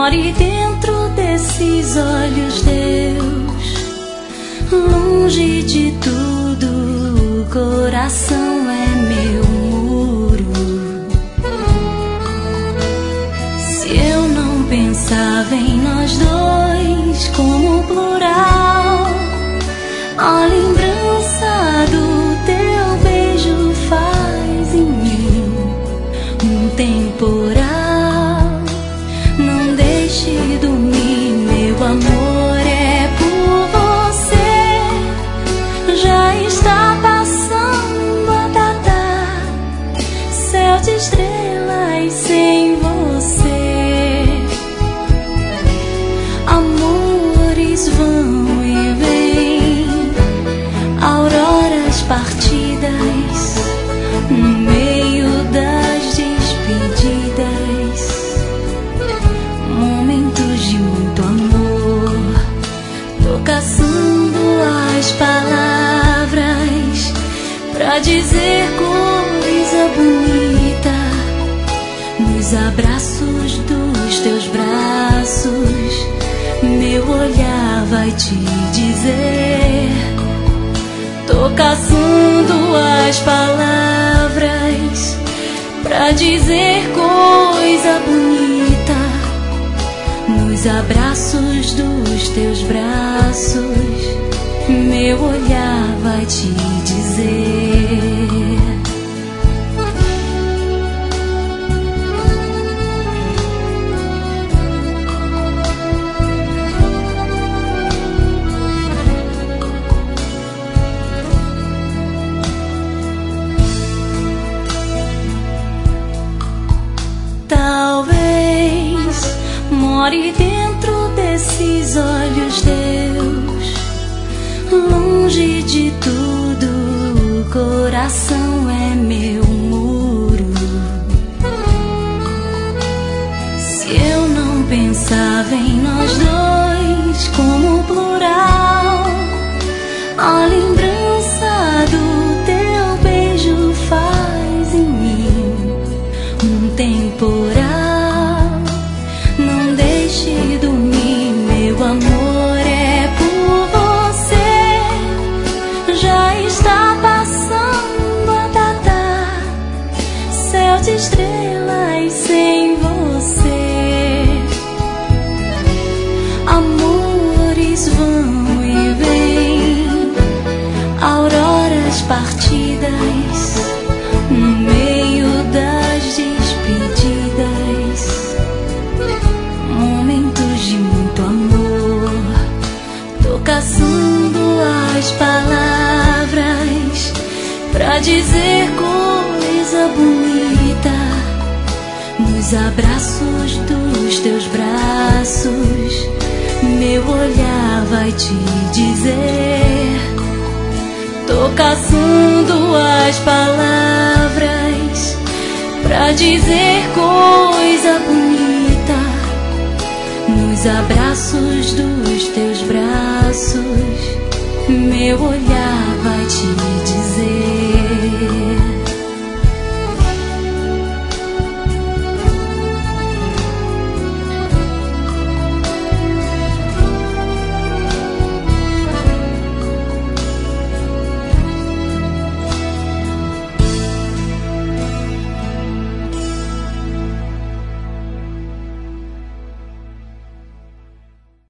more dentro desses olhos, Deus. Longe de tudo, o coração é meu muro. Se eu não pensava em nós dois como plural, a lembrança do teu beijo faz em mim um temporal. Não deixe dormir, meu amor, é por você. Já está passando a data, céu de estrelas sem você. Amores vão e vêm, auroras partidas no meio das despedidas, momentos de muito amor. Tô caçando as palavras pra dizer coisa bonita nos abraços dos teus braços. Meu olhar vai te dizer. Tô caçando as palavras pra dizer coisa bonita nos abraços dos teus braços. Meu olhar vai te dizer. Talvez more dentro desses olhos, Deus. Longe de tudo, o coração é meu muro. Se eu não pensava em nós dois como plural, a lembrança do teu beijo faz em mim um temporal. Não deixe dormir, meu amor, é por você. Já está passando a data, céu de estrelas sem você. Amores vão e vêm, auroras partidas no meio das despedidas, momentos de muito amor. Tô caçando as palavras pra dizer coisa bonita nos abraços dos teus braços. Meu olhar vai te dizer. Tô caçando as palavras pra dizer coisa bonita nos abraços dos teus braços. Meu olhar vai te